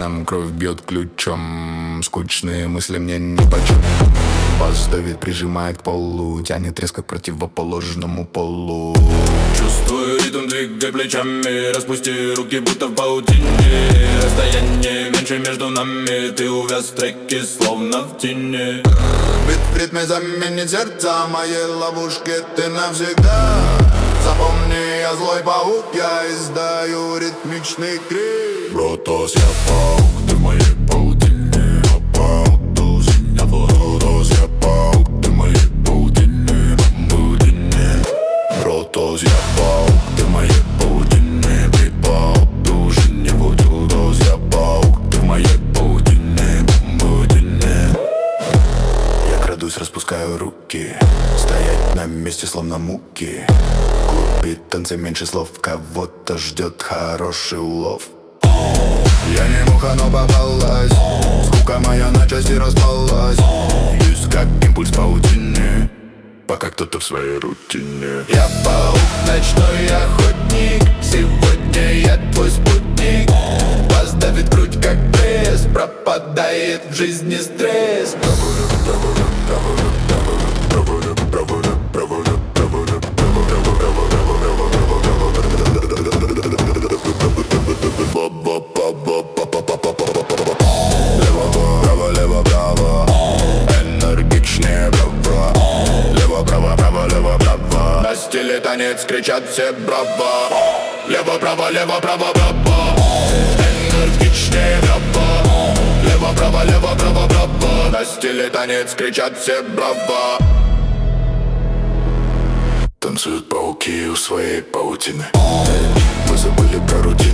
венам кровь бьет ключом. Скучные мысли мне нипочем. Бас давит, прижимает к полу, тянет резко к противоположному полу. Чувствую ритм, двигай плечами, распусти руки, будто в паутине. Расстояние меньше между нами, ты увяз в треке, словно в тени. Бит в ритме заменит сердца, моей ловушки ты навсегда. Запомни, я злой паук, я издаю ритмичный крик. Протос, я паук, ты в моей паутине. Паук, тузин, я протос, я паук, ты в моей паутине. Паутине. Протос, я паук, ты в моей паутине. Ты паук, тузин, я протос, я паук, ты в моей паутине. Паутине. Я крадусь, распускаю руки, стоять на месте словно муки. Клубы, танцы, меньше слов, кого-то ждет хороший улов. Я не муха, но попалась, скука моя на части распалась. Бьюсь как импульс паутины, пока кто-то в своей рутине. Я паук, ночной охотник, сегодня я твой спутник. Вас давит грудь как пресс, пропадает в жизни стресс. Лево-право, энергичнее браво. Лево-право, на стиле танец кричат все браво. Лево-право, браво, энергичнее браво. Лево-право, браво, на стиле танец кричат все браво. Танцуют пауки у своей паутины. Мы забыли про рутину.